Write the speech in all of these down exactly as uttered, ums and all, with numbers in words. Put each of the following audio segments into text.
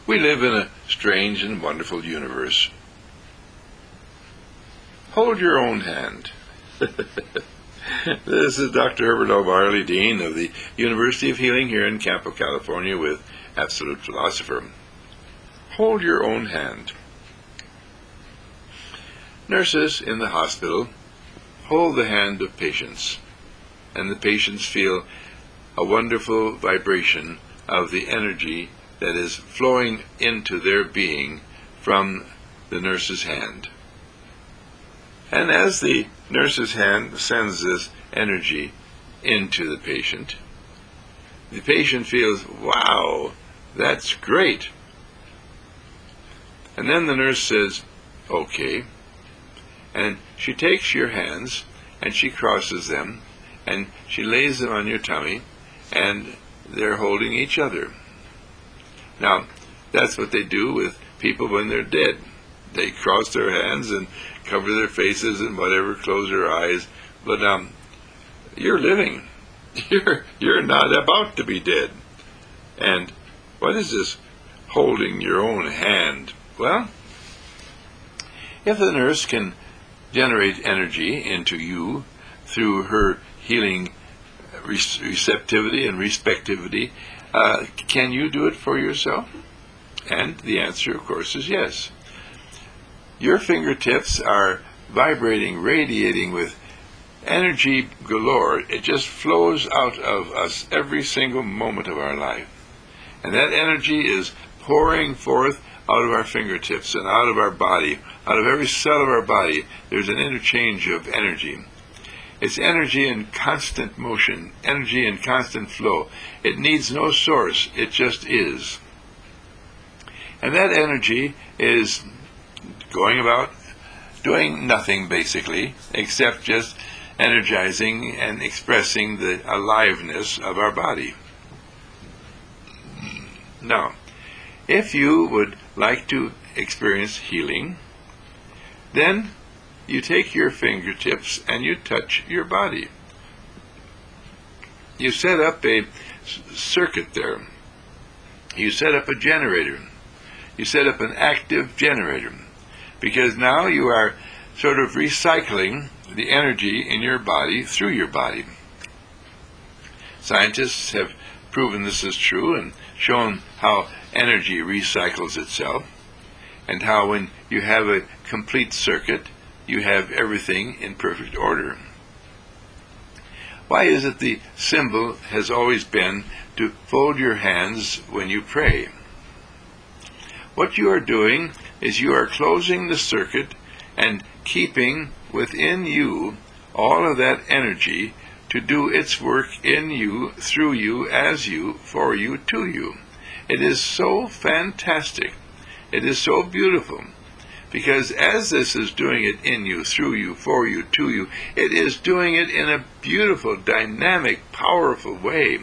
We live in a strange and wonderful universe. Hold your own hand. This is Doctor Herbert L. Barley, Dean of the University of Healing here in Campo, California, with Absolute Philosopher. Hold your own hand. Nurses in the hospital hold the hand of patients, and the patients feel a wonderful vibration of the energy that is flowing into their being from the nurse's hand. And as the nurse's hand sends this energy into the patient, the patient feels, wow, that's great. And then the nurse says, okay. And she takes your hands and she crosses them and she lays them on your tummy, and they're holding each other. Now, that's what they do with people when they're dead. They cross their hands and cover their faces and whatever, close their eyes. But um, you're living. You're you're not about to be dead. And what is this holding your own hand? Well, if the nurse can generate energy into you through her healing receptivity and respectivity, uh, can you do it for yourself? And the answer, of course, is yes. Your fingertips are vibrating, radiating with energy galore. It just flows out of us every single moment of our life. And that energy is pouring forth out of our fingertips and out of our body, out of every cell of our body. There's an interchange of energy. It's energy in constant motion, energy in constant flow. It needs no source. It just is. And that energy is going about doing nothing, basically, except just energizing and expressing the aliveness of our body. Now, if you would like to experience healing, then you take your fingertips and you touch your body. You set up a circuit there. You set up a generator. You set up an active generator, because now you are sort of recycling the energy in your body through your body. Scientists have proven this is true and shown how energy recycles itself, and how when you have a complete circuit, you have everything in perfect order. Why is it the symbol has always been to fold your hands when you pray? What you are doing is you are closing the circuit and keeping within you all of that energy to do its work in you, through you, as you, for you, to you. It is so fantastic. It is so beautiful. Because as this is doing it in you, through you, for you, to you, it is doing it in a beautiful, dynamic, powerful way.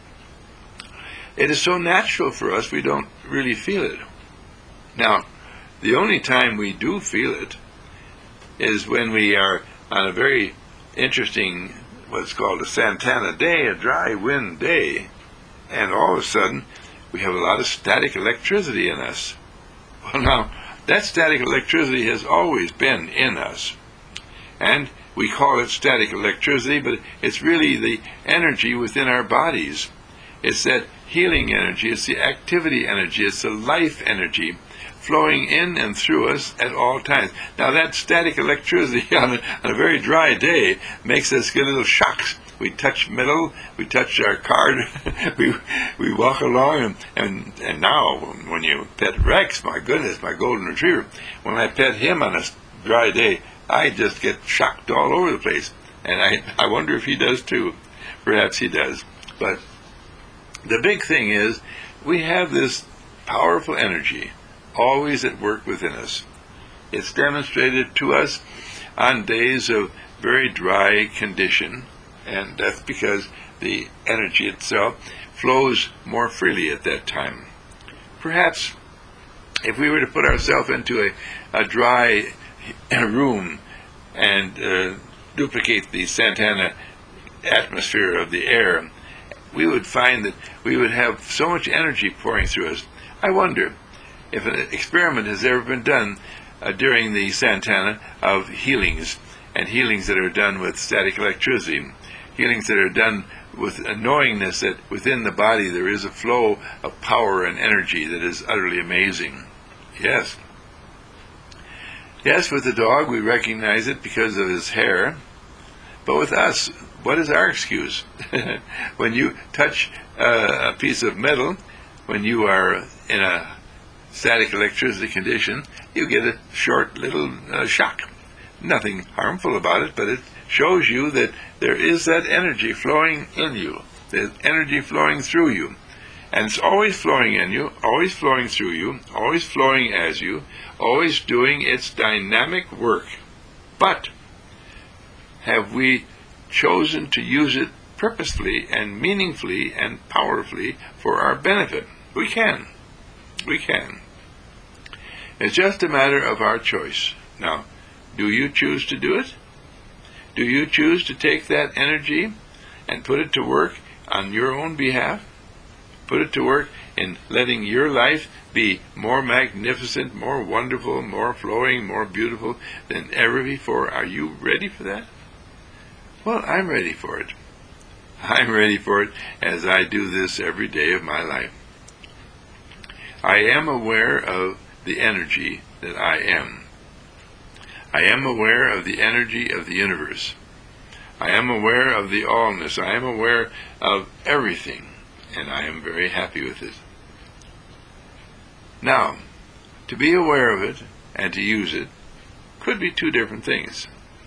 It is so natural for us, we don't really feel it. Now, the only time we do feel it is when we are on a very interesting, what's called a Santana day, a dry wind day, and all of a sudden we have a lot of static electricity in us. Well, now, that static electricity has always been in us, and we call it static electricity, but it's really the energy within our bodies. It's that healing energy, it's the activity energy, it's the life energy flowing in and through us at all times. Now, that static electricity on a, on a very dry day makes us get little shocks. We touch metal, we touch our card, we we walk along, and, and, and now when you pet Rex, my goodness, my golden retriever, when I pet him on a dry day, I just get shocked all over the place. And I, I wonder if he does too. Perhaps he does. But the big thing is, we have this powerful energy always at work within us. It's demonstrated to us on days of very dry condition, and that's because the energy itself flows more freely at that time. Perhaps if we were to put ourselves into a, a dry room and uh, duplicate the Santana atmosphere of the air, we would find that we would have so much energy pouring through us. I wonder, if an experiment has ever been done uh, during the Santana of healings, and healings that are done with static electricity, healings that are done with a knowingness that within the body there is a flow of power and energy that is utterly amazing. Yes. Yes, with the dog we recognize it because of his hair, but with us, what is our excuse? When you touch uh, a piece of metal, when you are in a static electricity condition, you get a short little uh, shock. Nothing harmful about it, but it shows you that there is that energy flowing in you, there's energy flowing through you, and it's always flowing in you, always flowing through you, always flowing as you, always doing its dynamic work. But have we chosen to use it purposefully and meaningfully and powerfully for our benefit? We can. We can. It's just a matter of our choice. Now, do you choose to do it? Do you choose to take that energy and put it to work on your own behalf? Put it to work in letting your life be more magnificent, more wonderful, more flowing, more beautiful than ever before. Are you ready for that? Well, I'm ready for it. I'm ready for it as I do this every day of my life. I am aware of the energy that I am. I am aware of the energy of the universe. I am aware of the allness. I am aware of everything, and I am very happy with it. Now, to be aware of it and to use it could be two different things.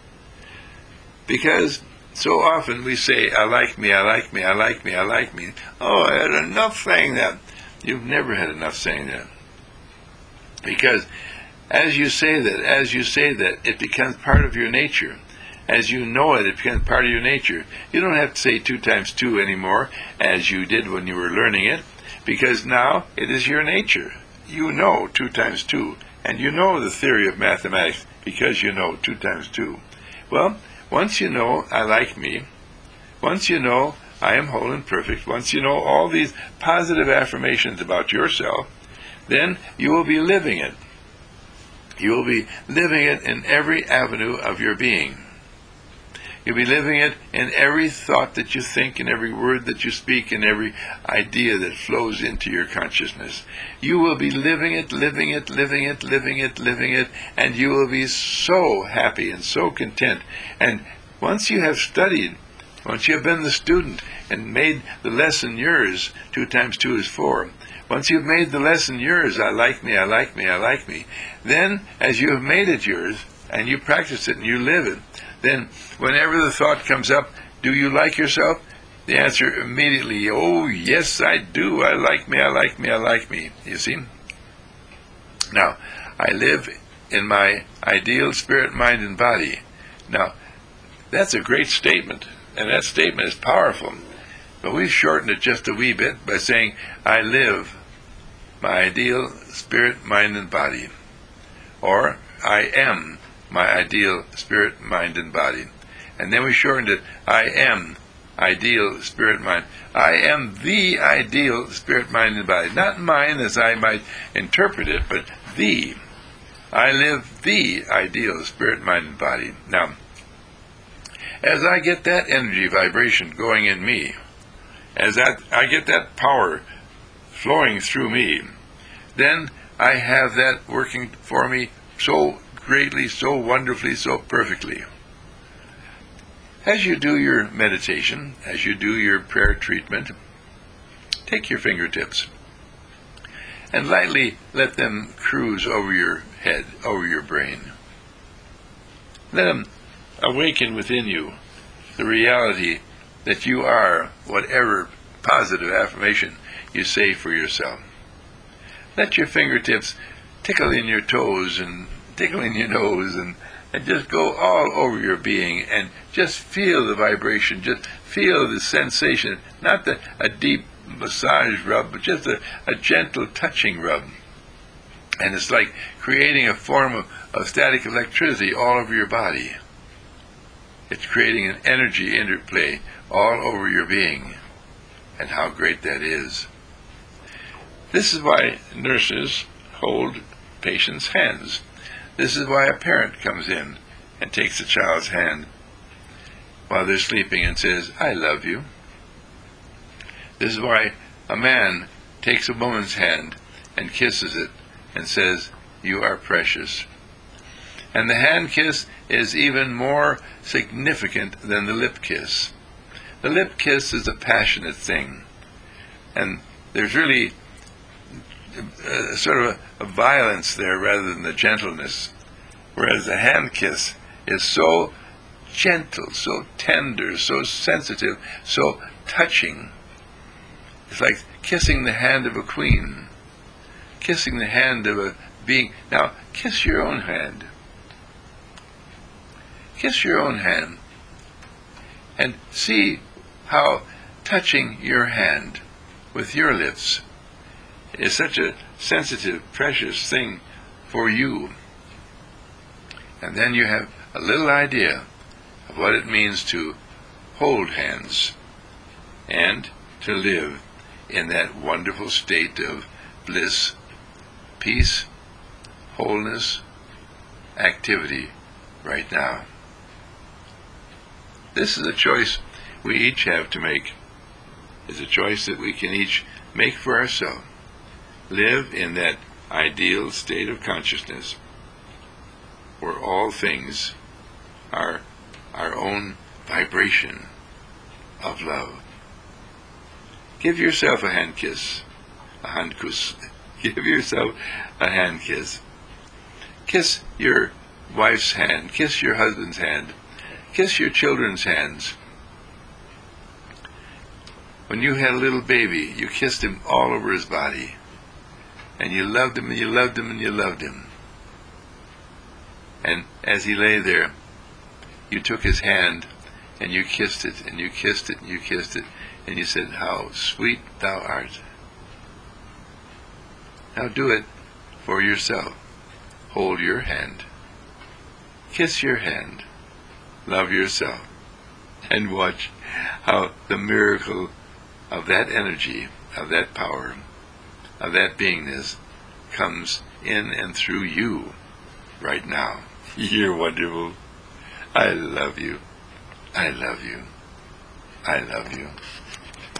Because so often we say, I like me, I like me, I like me, I like me. Oh, I had enough saying that. You've never had enough saying that. Because as you say that, as you say that, it becomes part of your nature. As you know it, it becomes part of your nature. You don't have to say two times two anymore, as you did when you were learning it, because now it is your nature. You know two times two, and you know the theory of mathematics because you know two times two. Well, once you know I like me, once you know I am whole and perfect, once you know all these positive affirmations about yourself, then you will be living it. You will be living it in every avenue of your being. You'll be living it in every thought that you think, in every word that you speak, in every idea that flows into your consciousness. You will be living it, living it, living it, living it, living it, and you will be so happy and so content. And once you have studied, once you have been the student and made the lesson yours, two times two is four, once you've made the lesson yours, I like me, I like me, I like me, then as you have made it yours, and you practice it and you live it, then whenever the thought comes up, do you like yourself? The answer immediately, oh, yes, I do. I like me, I like me, I like me. You see? Now, I live in my ideal spirit, mind, and body. Now, that's a great statement, and that statement is powerful. But we've shortened it just a wee bit by saying, I live my ideal spirit, mind, and body. Or, I am my ideal spirit, mind, and body. And then we shortened it, I am ideal spirit, mind. I am the ideal spirit, mind, and body. Not mine as I might interpret it, but the. I live the ideal spirit, mind, and body. Now, as I get that energy vibration going in me, as that I get that power flowing through me, then I have that working for me so greatly, so wonderfully, so perfectly. As you do your meditation, as you do your prayer treatment, take your fingertips and lightly let them cruise over your head, over your brain. Let them awaken within you the reality that you are whatever positive affirmation you say for yourself. Let your fingertips tickle in your toes and tickle in your nose and, and just go all over your being and just feel the vibration, just feel the sensation, not the, a deep massage rub, but just a, a gentle touching rub. And it's like creating a form of, of static electricity all over your body. It's creating an energy interplay all over your being. And how great that is. This is why nurses hold patients' hands. This is why a parent comes in and takes a child's hand while they're sleeping and says, "I love you." This is why a man takes a woman's hand and kisses it and says, "You are precious." And the hand kiss is even more significant than the lip kiss. The lip kiss is a passionate thing, and there's really a, sort of a, a violence there rather than the gentleness, whereas the hand kiss is so gentle, so tender, so sensitive, so touching. It's like kissing the hand of a queen, kissing the hand of a being. Now, kiss your own hand. Kiss your own hand and see how touching your hand with your lips is such a sensitive, precious thing for you. And then you have a little idea of what it means to hold hands and to live in that wonderful state of bliss, peace, wholeness, activity right now. This is a choice we each have to make. It's a choice that we can each make for ourselves. Live in that ideal state of consciousness where all things are our own vibration of love. Give yourself a hand kiss. A hand kiss. Give yourself a hand kiss. Kiss your wife's hand. Kiss your husband's hand. Kiss your children's hands. When you had a little baby, you kissed him all over his body. And you loved him, and you loved him, and you loved him. And as he lay there, you took his hand, and you kissed it, and you kissed it, and you kissed it, and you said, "How sweet thou art." Now do it for yourself. Hold your hand. Kiss your hand. Love yourself. And watch how the miracle of that energy, of that power, of that beingness comes in and through you right now. You're wonderful. I love you. I love you. I love you.